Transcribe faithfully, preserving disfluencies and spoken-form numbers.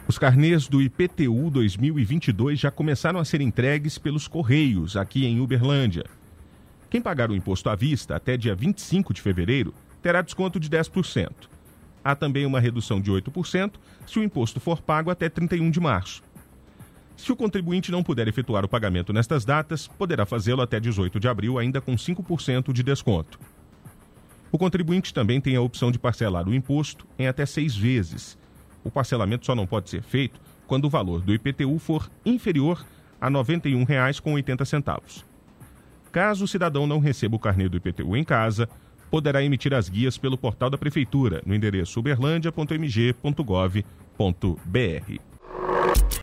Os carnês do I P T U dois mil e vinte e dois já começaram a ser entregues pelos Correios, aqui em Uberlândia. Quem pagar o imposto à vista até dia vinte e cinco de fevereiro terá desconto de dez por cento. Há também uma redução de oito por cento se o imposto for pago até trinta e um de março. Se o contribuinte não puder efetuar o pagamento nestas datas, poderá fazê-lo até dezoito de abril, ainda com cinco por cento de desconto. O contribuinte também tem a opção de parcelar o imposto em até seis vezes. O parcelamento só não pode ser feito quando o valor do I P T U for inferior a noventa e um reais e oitenta centavos. Caso o cidadão não receba o carnê do I P T U em casa, poderá emitir as guias pelo portal da Prefeitura, no endereço uberlandia ponto m g ponto gov ponto b r.